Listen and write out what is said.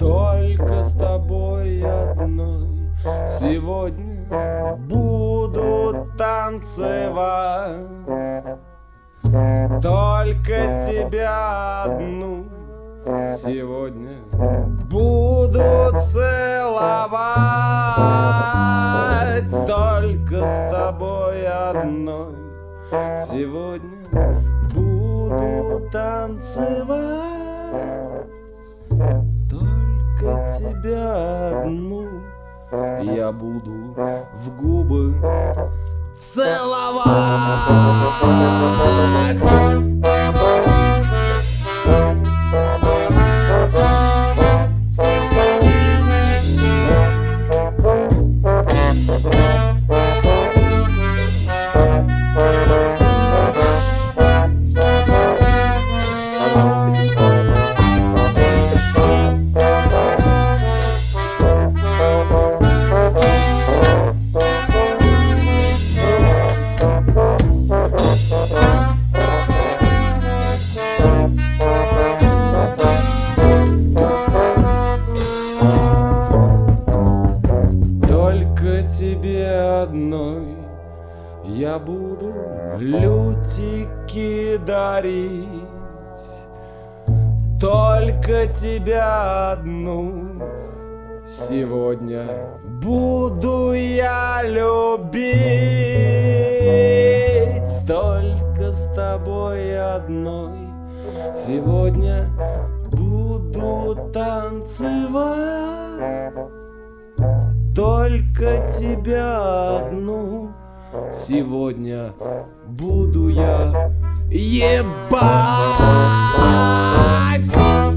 Только с тобой одной сегодня буду танцевать. Только тебя одну сегодня буду целовать. Только с тобой одной сегодня буду танцевать. Только тебя одну я буду в губы целовать. Тебе одной я буду лютики дарить. Только тебя одну сегодня буду я любить. Только с тобой одной сегодня буду танцевать. Только тебя одну сегодня буду я ебать.